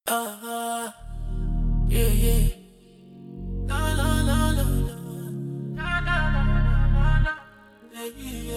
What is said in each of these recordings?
Yeah, yeah. La la la la la. La la la la la. Yeah,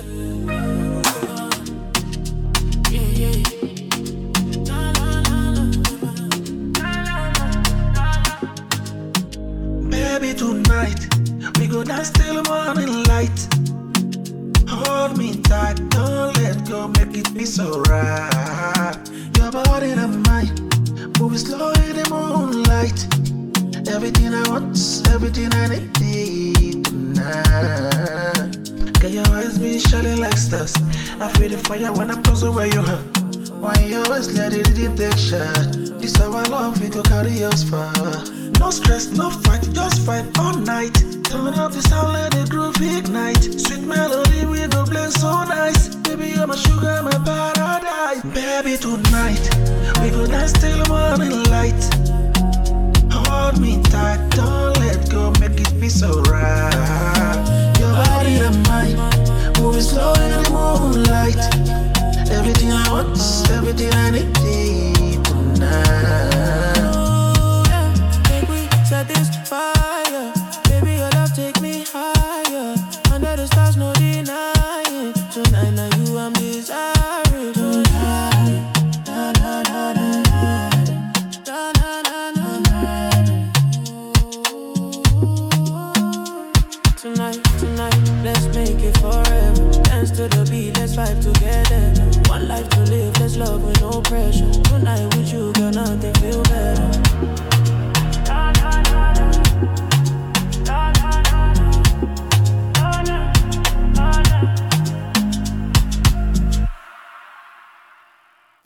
yeah. Yeah, yeah. La la la la la. La la la la la. Baby, tonight we go dance till morning light. Hold me tight, don't let go, make it be so right. Your body and mine, moving slow in the moonlight. Everything I want, everything I need tonight. Can your eyes be shining like stars? I feel the fire when I'm closer where you are. Why you always let it take shot? This our love, we go carry us far. No stress, no fight, just fight all night. Turn up the sound, let the groove ignite. Sweet melody, we go play so nice. Baby, you're my sugar, my paradise. Baby, tonight we go dance till morning light. Hold me tight, don't let go, make it be so right. Your body and mine, moving slow in the moonlight. Everything I want, everything I need.